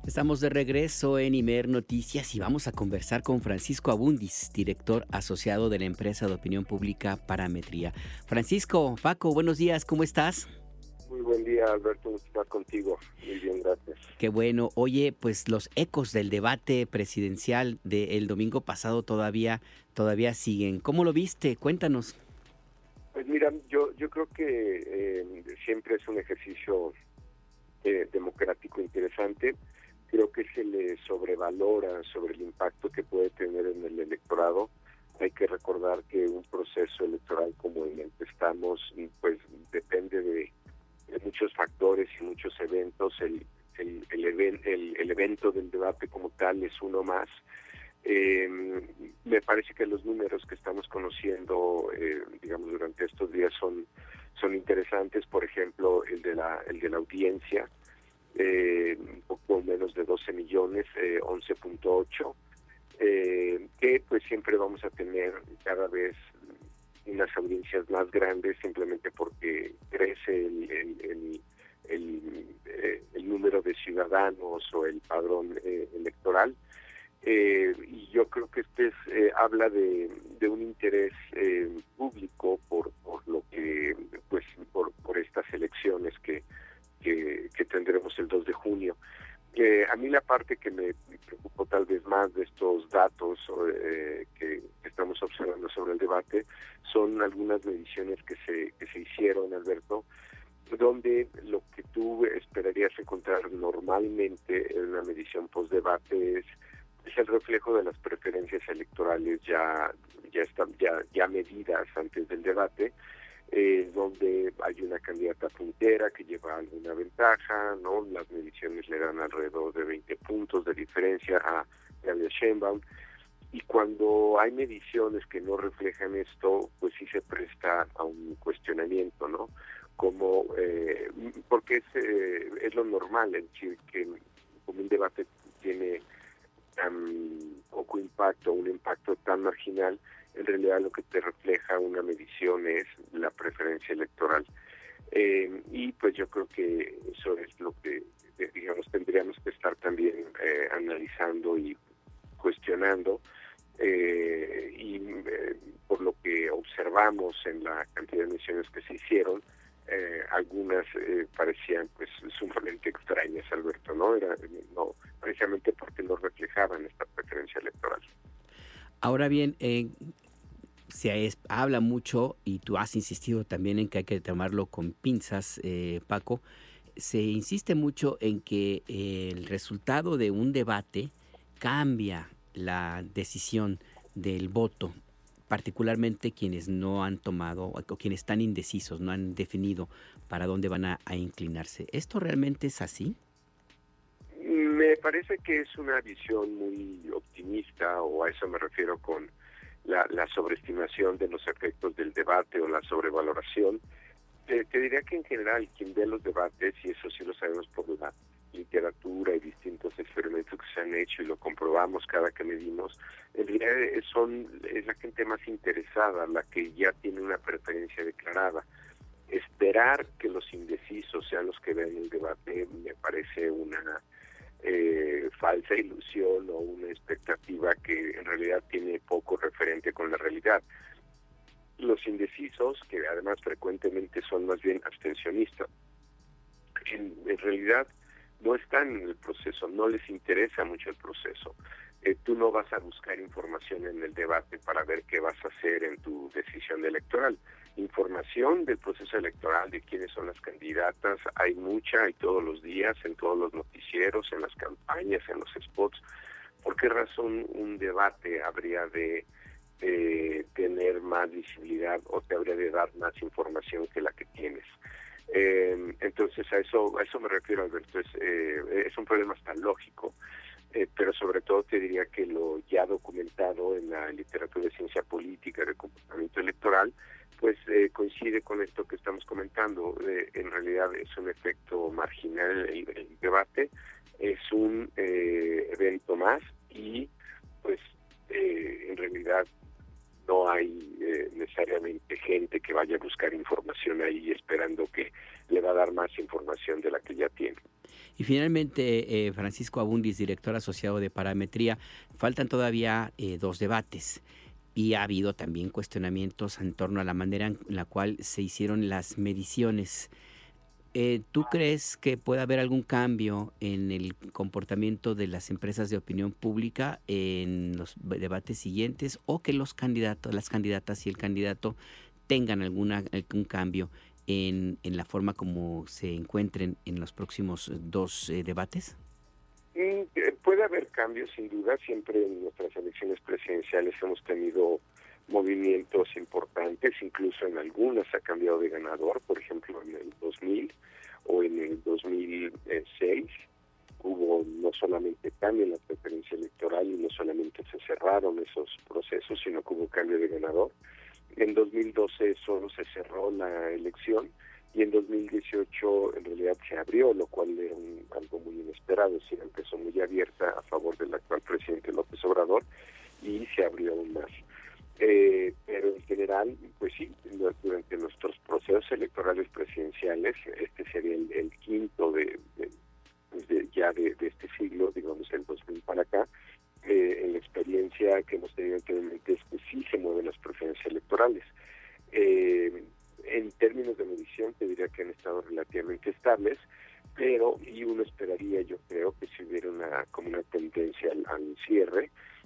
Estamos de regreso en Imer Noticias y vamos a conversar con Francisco Abundis, director asociado de la empresa de opinión pública Parametría. Francisco, Paco, buenos días, ¿cómo estás? Muy buen día, Alberto, gusto estar contigo. Muy bien, gracias. Qué bueno. Oye, pues los ecos del debate presidencial del domingo pasado todavía siguen. ¿Cómo lo viste? Cuéntanos. Pues mira, yo creo que siempre es un ejercicio democrático interesante. Creo que se le sobrevalora sobre el impacto que puede tener en el electorado. Hay que recordar que un proceso electoral como en el que estamos, pues depende de muchos factores y muchos eventos. El evento del debate como tal es uno más. Me parece que los números que estamos conociendo, digamos, durante estos días son interesantes. Por ejemplo, el de la audiencia, un poco menos de 12 millones, 11.8, que pues siempre vamos a tener cada vez unas audiencias más grandes simplemente porque crece el número de ciudadanos o el padrón electoral. Y yo creo que habla de un interés público por lo que pues por estas elecciones que tendremos el 2 de junio. A mí la parte que me preocupó tal vez más de estos datos que estamos observando sobre el debate son algunas mediciones que se hicieron, Alberto, donde lo que tú esperarías encontrar normalmente en una medición post-debate es el reflejo de las preferencias electorales ya medidas antes del debate, donde hay una candidata puntera que lleva alguna ventaja, ¿no? Las mediciones le dan alrededor de 20 puntos de diferencia a Claudia Sheinbaum, y cuando hay mediciones que no reflejan esto, pues sí se presta a un cuestionamiento, ¿no? Como, porque es lo normal, es decir, que como un debate tiene tan poco impacto, un impacto tan marginal, en realidad lo que te refleja una medición es la preferencia electoral. Y pues yo creo que eso es lo que, digamos, tendríamos que estar también analizando y cuestionando. Por lo que observamos en la cantidad de mediciones que se hicieron, algunas parecían pues sumamente extrañas, Alberto, no precisamente porque no reflejaban esta preferencia electoral. Ahora bien, habla mucho y tú has insistido también en que hay que tomarlo con pinzas, Paco. Se insiste mucho en que el resultado de un debate cambia la decisión del voto, particularmente quienes no han tomado o quienes están indecisos, no han definido para dónde van a inclinarse. ¿Esto realmente es así? Me parece que es una visión muy optimista, o a eso me refiero con la sobreestimación de los efectos del debate o la sobrevaloración. Te diría que en general quien ve los debates, y eso sí lo sabemos por la literatura y distintos experimentos que se han hecho y lo comprobamos cada que medimos, en realidad es la gente más interesada, la que ya tiene una preferencia declarada. Esperar que los indecisos sean los que vean el debate me parece una falsa ilusión o una expectativa que en realidad tiene poco referente con la realidad. Los indecisos, que además frecuentemente son más bien abstencionistas, en realidad no están en el proceso, no les interesa mucho el proceso. Tú no vas a buscar información en el debate para ver qué vas a hacer en tu decisión electoral. Información del proceso electoral, de quiénes son las candidatas, hay mucha, hay todos los días, en todos los noticieros, en las campañas, en los spots. ¿Por qué razón un debate habría de tener más visibilidad o te habría de dar más información que la que tienes? Entonces a eso me refiero, Alberto. Es un problema hasta lógico, pero sobre todo te diría que lo ya documentado en la literatura de ciencia política de comportamiento electoral pues coincide con esto que estamos comentando. En realidad es un efecto marginal el debate, es un evento más, y pues en realidad no hay necesariamente gente que vaya a buscar información ahí esperando que le va a dar más información de la que ya tiene. Y finalmente, Francisco Abundis, director asociado de Parametría, faltan todavía 2 debates y ha habido también cuestionamientos en torno a la manera en la cual se hicieron las mediciones. ¿Tú crees que puede haber algún cambio en el comportamiento de las empresas de opinión pública en los debates siguientes o que los candidatos, las candidatas y el candidato tengan algún cambio en la forma como se encuentren en los próximos 2 debates? Puede haber cambios, sin duda. Siempre en nuestras elecciones presidenciales hemos tenido movimientos importantes, incluso en algunas ha cambiado de ganador, por ejemplo en el 2000 o en el 2006 hubo no solamente cambio en la preferencia electoral y no solamente se cerraron esos procesos, sino que hubo cambio de ganador. En 2012 solo se cerró la elección y en 2018 en realidad se abrió, lo cual era algo muy inesperado, es decir, empezó muy abierta a favor del actual presidente López Obrador y se abrió aún más. Pero en general, pues sí, durante nuestros procesos electorales presidenciales, este sería el quinto de este siglo, digamos el 2000 para acá, en la experiencia que hemos tenido anteriormente es que sí se mueven las preferencias electorales. En términos de medición, te diría que han estado relativamente estables, pero y uno esperaría, yo creo, que si hubiera una tendencia al cierre,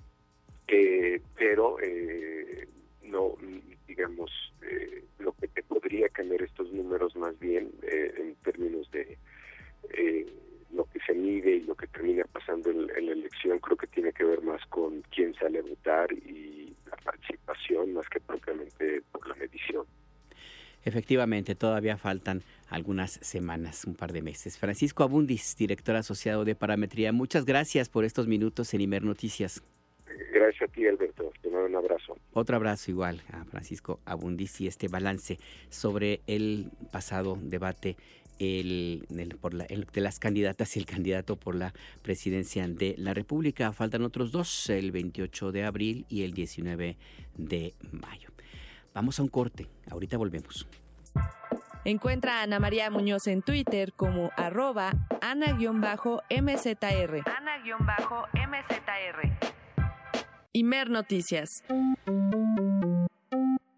pero no, digamos, lo que te podría cambiar estos números más bien en términos de lo que se mide y lo que termina pasando en la elección, creo que tiene que ver más con quién sale a votar y la participación más que propiamente por la medición. Efectivamente, todavía faltan algunas semanas, un par de meses. Francisco Abundis, director asociado de Parametría, muchas gracias por estos minutos en Imer Noticias. Gracias a ti, Alberto. Te mando un abrazo. Otro abrazo igual a Francisco Abundis y este balance sobre el pasado debate de las candidatas y el candidato por la presidencia de la República. Faltan otros 2, el 28 de abril y el 19 de mayo. Vamos a un corte, ahorita volvemos. Encuentra a Ana María Muñoz en Twitter como @Ana_MZR. Ana_MZR. Imer Noticias.